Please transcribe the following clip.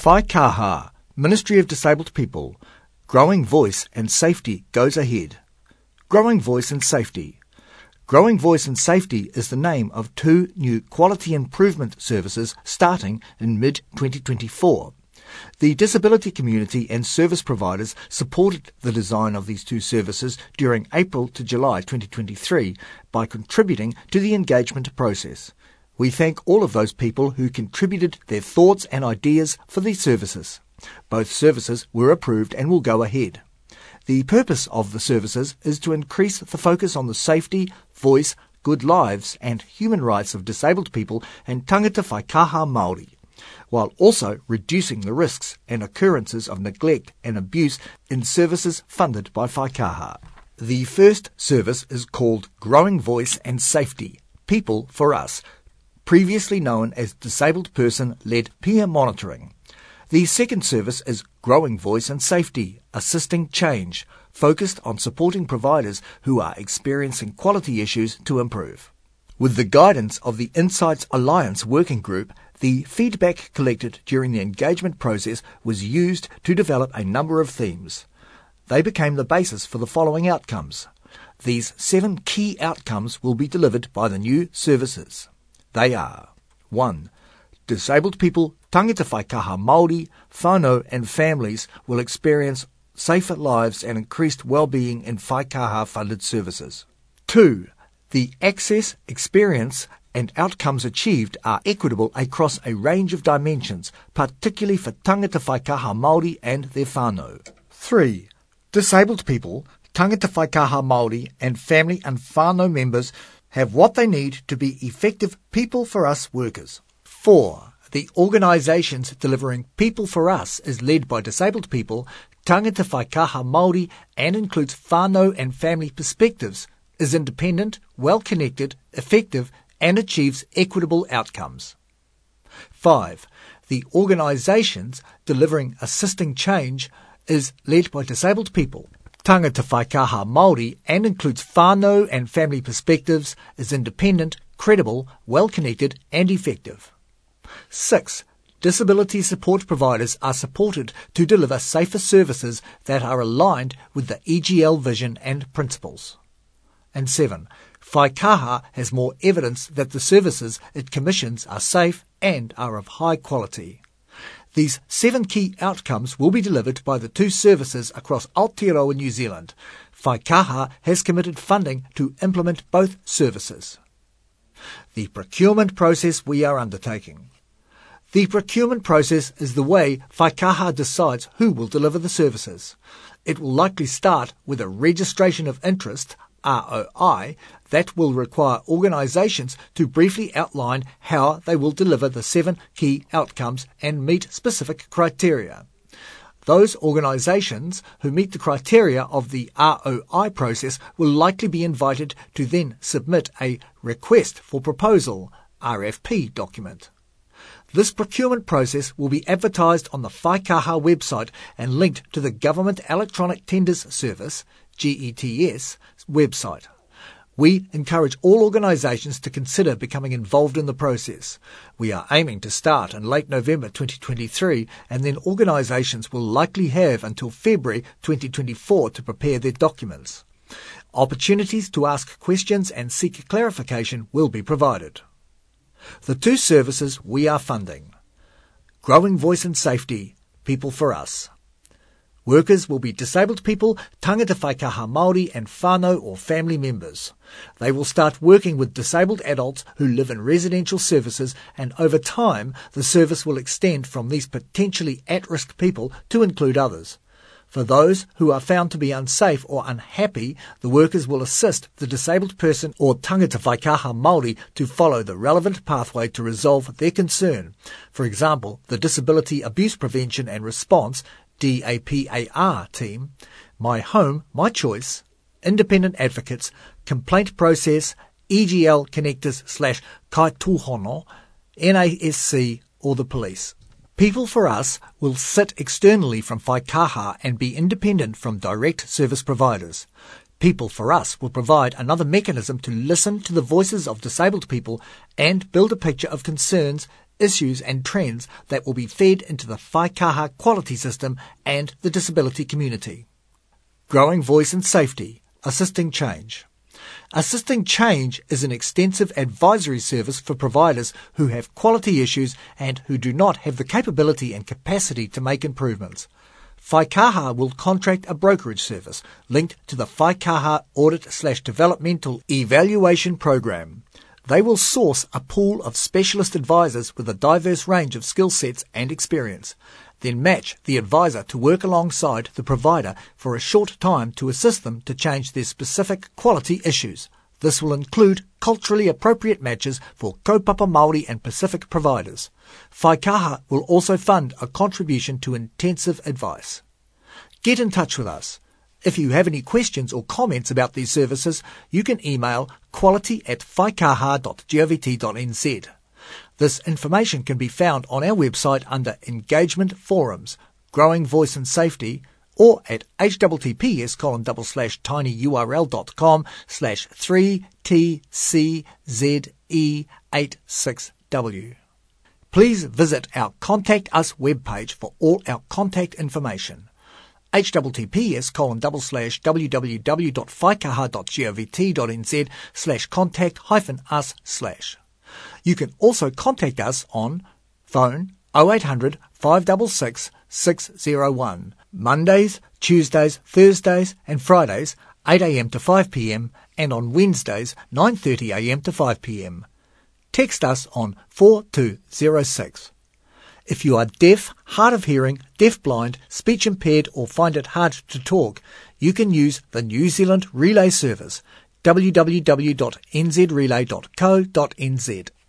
Whaikaha, Ministry of Disabled People, Growing Voice and Safety goes ahead. Growing Voice and Safety. Growing Voice and Safety is the name of 2 new quality improvement services starting in mid-2024. The disability community and service providers supported the design of these 2 services during April to July 2023 by contributing to the engagement process. We thank all of those people who contributed their thoughts and ideas for these services. Both services were approved and will go ahead. The purpose of the services is to increase the focus on the safety, voice, good lives and human rights of disabled people and tangata whaikaha Māori, while also reducing the risks and occurrences of neglect and abuse in services funded by Whaikaha. The first service is called Growing Voice and Safety, People for Us, previously known as Disabled Person-Led Peer Monitoring. The second service is Growing Voice and Safety, Assisting Change, focused on supporting providers who are experiencing quality issues to improve. With the guidance of the Insights Alliance Working Group, the feedback collected during the engagement process was used to develop a number of themes. They became the basis for the following outcomes. These 7 key outcomes will be delivered by the new services. They are 1. Disabled people, tangata whaikaha Māori, whānau and families will experience safer lives and increased well-being in Whaikaha-funded services. 2. The access, experience and outcomes achieved are equitable across a range of dimensions, particularly for tangata whaikaha Māori and their whānau. 3. Disabled people, tangata whaikaha Māori and family and whānau members have what they need to be effective People for Us workers. 4. The organisations delivering People for Us is led by disabled people, tangata whaikaha Māori and includes whānau and family perspectives, is independent, well-connected, effective and achieves equitable outcomes. 5. The organisations delivering Assisting Change is led by disabled people, tangata whaikaha Māori and includes whānau and family perspectives, is independent, credible, well-connected and effective. 6. Disability support providers are supported to deliver safer services that are aligned with the EGL vision and principles. And 7. Whaikaha has more evidence that the services it commissions are safe and are of high quality. These 7 key outcomes will be delivered by the 2 services across Aotearoa, New Zealand. Whaikaha has committed funding to implement both services. The procurement process we are undertaking. The procurement process is the way Whaikaha decides who will deliver the services. It will likely start with a registration of interest, ROI, that will require organisations to briefly outline how they will deliver the 7 key outcomes and meet specific criteria. Those organisations who meet the criteria of the ROI process will likely be invited to then submit a Request for Proposal, RFP document. This procurement process will be advertised on the Whaikaha website and linked to the Government Electronic Tenders Service, GETS, website. We encourage all organisations to consider becoming involved in the process. We are aiming to start in late November 2023 and then organisations will likely have until February 2024 to prepare their documents. Opportunities to ask questions and seek clarification will be provided. The 2 services we are funding. Growing Voice and Safety, People for Us. Workers will be disabled people, tangata whaikaha Māori and whānau or family members. They will start working with disabled adults who live in residential services and over time the service will extend from these potentially at-risk people to include others. For those who are found to be unsafe or unhappy, the workers will assist the disabled person or tangata whaikaha Māori to follow the relevant pathway to resolve their concern. For example, the Disability Abuse Prevention and Response DAPAR team, My Home, My Choice, Independent Advocates, Complaint Process, EGL Connectors / Kaitūhono, NASC or the police. People for Us will sit externally from Whaikaha and be independent from direct service providers. People for Us will provide another mechanism to listen to the voices of disabled people and build a picture of concerns, issues and trends that will be fed into the Whaikaha quality system and the disability community. Growing Voice and Safety, Assisting Change. Assisting Change is an extensive advisory service for providers who have quality issues and who do not have the capability and capacity to make improvements. Whaikaha will contract a brokerage service linked to the Whaikaha Audit/Developmental Evaluation Program. They will source a pool of specialist advisors with a diverse range of skill sets and experience, then match the advisor to work alongside the provider for a short time to assist them to change their specific quality issues. This will include culturally appropriate matches for kaupapa Māori and Pacific providers. Whaikaha will also fund a contribution to intensive advice. Get in touch with us. If you have any questions or comments about these services, you can email quality@whaikaha.govt.nz. This information can be found on our website under Engagement Forums, Growing Voice and Safety, or at https://tinyurl.com/3tcze86w. Please visit our Contact Us webpage for all our contact information. https://www.whaikaha.govt.nz/contact-us/. You can also contact us on phone 0800 566 601, Mondays, Tuesdays, Thursdays and Fridays 8 a.m. to 5 p.m. and on Wednesdays 9:30 a.m. to 5 p.m. Text us on 4206. If you are deaf, hard of hearing, deaf-blind, speech-impaired or find it hard to talk, you can use the New Zealand Relay service, www.nzrelay.co.nz.